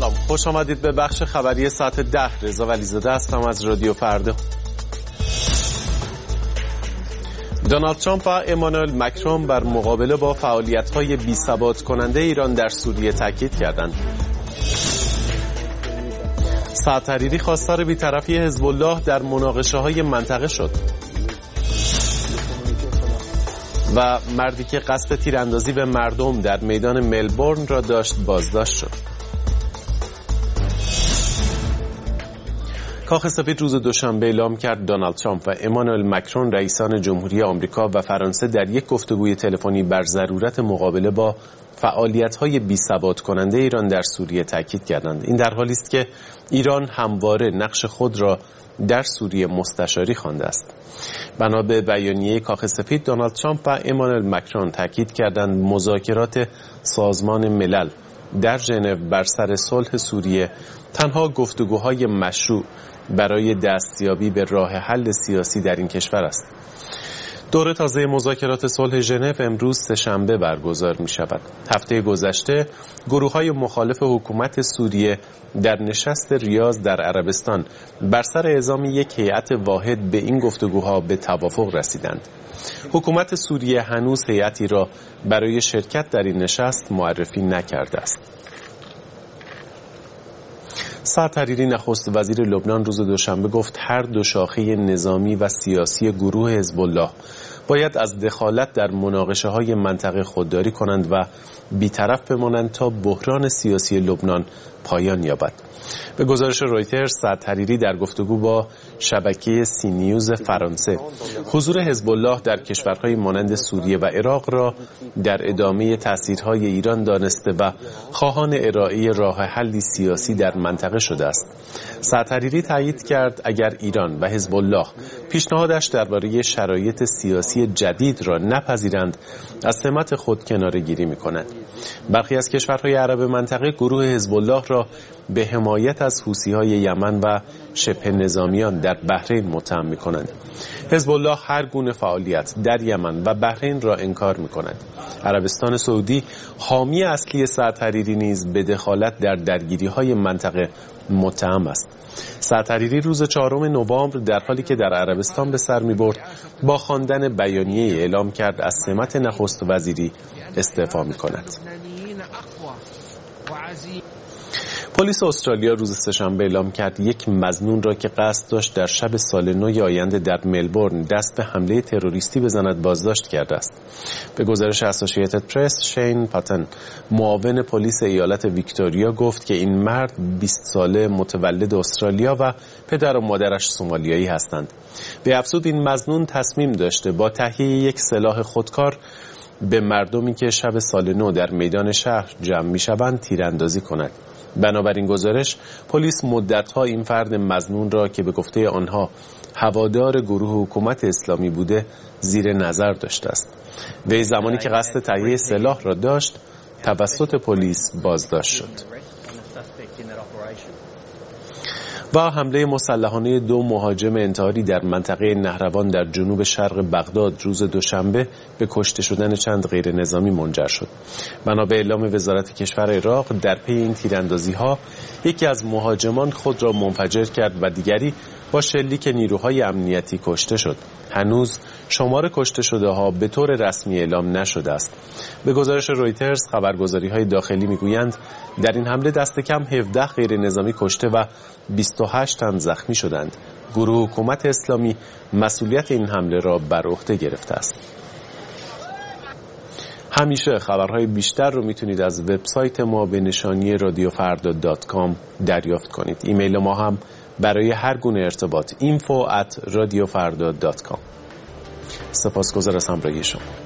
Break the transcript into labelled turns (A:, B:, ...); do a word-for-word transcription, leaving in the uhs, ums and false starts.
A: سلام، خوش آمدید به بخش خبری ساعت ده. رضا ولیزاده هستم از رادیو فردا. دونالد ترامپ و امانوئل مکرون بر مقابله با فعالیت‌های بی‌ثبات کننده ایران در سوریه تاکید کردند. سعد حریری خواستار بی‌طرفی حزب الله در مناقشه‌های منطقه شد و مردی که قصد تیراندازی به مردم در میدان ملبورن را داشت بازداشت شد. کاخ سفید روز دوشنبه اعلام کرد دونالد ترامپ و امانوئل مکرون رئیسان جمهوری آمریکا و فرانسه در یک گفتگوی تلفنی بر ضرورت مقابله با فعالیت‌های بی‌ثبات کننده ایران در سوریه تاکید کردند. این در حالی است که ایران همواره نقش خود را در سوریه مستشاری خوانده است. بنا به بیانیه کاخ سفید، دونالد ترامپ و امانوئل مکرون تاکید کردند مذاکرات سازمان ملل در ژنو بر سر صلح سوریه تنها گفتگوهای مشروع برای دستیابی به راه حل سیاسی در این کشور است. دوره تازه مذاکرات صلح ژنو امروز سه‌شنبه برگزار می شود. هفته گذشته گروه‌های مخالف حکومت سوریه در نشست ریاض در عربستان بر سر اعزام یک هیئت واحد به این گفتگوها به توافق رسیدند. حکومت سوریه هنوز هیئتی را برای شرکت در این نشست معرفی نکرده است. سعد حریری نخست وزیر لبنان روز دوشنبه گفت هر دو شاخه نظامی و سیاسی گروه حزب الله باید از دخالت در مناقشه‌های منطقه خودداری کنند و بی‌طرف بمانند تا بحران سیاسی لبنان پایان یابد. به گزارش رویترز، سعد حریری در گفتگو با شبکه سی نیوز فرانسه حضور حزب الله در کشورهای مانند سوریه و عراق را در ادامه تأثیرهای ایران دانسته و خواهان ارائه راه حلی سیاسی در منطقه شده است. سعد حریری تایید کرد اگر ایران و حزب الله پیشنهادش درباره شرایط سیاسی جدید را نپذیرند، از سمت خود کناره‌گیری می‌کنند. برخی از کشورهای عرب منطقه گروه حزب الله را به حمایت از حوثی‌های یمن و شبه نظامیان در بحرین متهم می‌کنند. حزب الله هر گونه فعالیت در یمن و بحرین را انکار می‌کند. عربستان سعودی حامی اصلی سعد حریری نیز به دخالت در درگیری‌های منطقه متهم است. سعد حریری روز چهارم نوامبر در حالی که در عربستان به سر می‌برد با خواندن بیانیه اعلام کرد از سمت نخست وزیری استعفا می‌کند. پلیس استرالیا روز سه‌شنبه اعلام کرد یک مظنون را که قصد داشت در شب سال نو آینده در ملبورن دست به حمله تروریستی بزند بازداشت کرده است. به گزارش اسوسییتد پرس، شین پاتن، معاون پلیس ایالت ویکتوریا گفت که این مرد بیست ساله متولد استرالیا و پدر و مادرش سومالیایی هستند. به افزود این مظنون تصمیم داشته با تهیه یک سلاح خودکار به مردمی که شب سال نو در میدان شهر جمع می‌شوند تیراندازی کند. بنابراین گزارش، پلیس مدت‌ها این فرد مظنون را که به گفته آنها هوادار گروه حکومت اسلامی بوده زیر نظر داشته است. وی زمانی که قصد تهیه سلاح را داشت توسط پلیس بازداشت شد. و حمله مسلحانه دو مهاجم انتحاری در منطقه نهروان در جنوب شرق بغداد روز دوشنبه به کشته شدن چند غیر نظامی منجر شد. بنا به اعلام وزارت کشور عراق، در پی این تیراندازی‌ها یکی از مهاجمان خود را منفجر کرد و دیگری با شلیک نیروهای امنیتی کشته شد. هنوز شمار کشته شده ها به طور رسمی اعلام نشده است. به گزارش رویترز، خبرگزاری‌های داخلی میگویند در این حمله دست کم هفده غیر نظامی کشته و بیست و هشت تن زخمی شدند. گروه حکومت اسلامی مسئولیت این حمله را بر عهده گرفته است. همیشه خبرهای بیشتر رو میتونید از وبسایت ما به نشانی رادیو فردا دات کام دریافت کنید. ایمیل ما هم برای هر گونه ارتباط info at radiofarda dot com. سپاسگزار از همراهی شما.